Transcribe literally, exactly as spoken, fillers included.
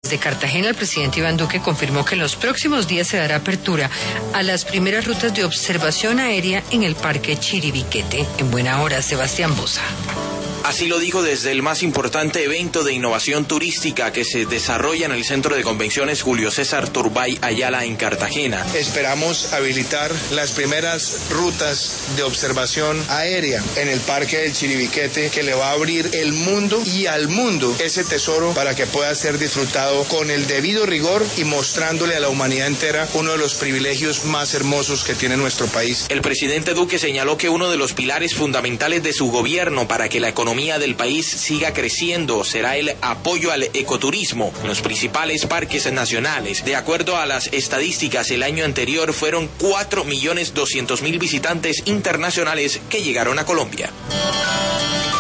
Desde Cartagena, el presidente Iván Duque confirmó que en los próximos días se dará apertura a las primeras rutas de observación aérea en el Parque Chiribiquete. En buena hora, Sebastián Boza. Así lo dijo desde el más importante evento de innovación turística que se desarrolla en el Centro de Convenciones Julio César Turbay Ayala en Cartagena. Esperamos habilitar las primeras rutas de observación aérea en el Parque del Chiribiquete, que le va a abrir el mundo y al mundo ese tesoro para que pueda ser disfrutado con el debido rigor y mostrándole a la humanidad entera uno de los privilegios más hermosos que tiene nuestro país. El presidente Duque señaló que uno de los pilares fundamentales de su gobierno para que la economía del país siga creciendo será el apoyo al ecoturismo en los principales parques nacionales. De acuerdo a las estadísticas, el año anterior fueron cuatro millones doscientos mil visitantes internacionales que llegaron a Colombia.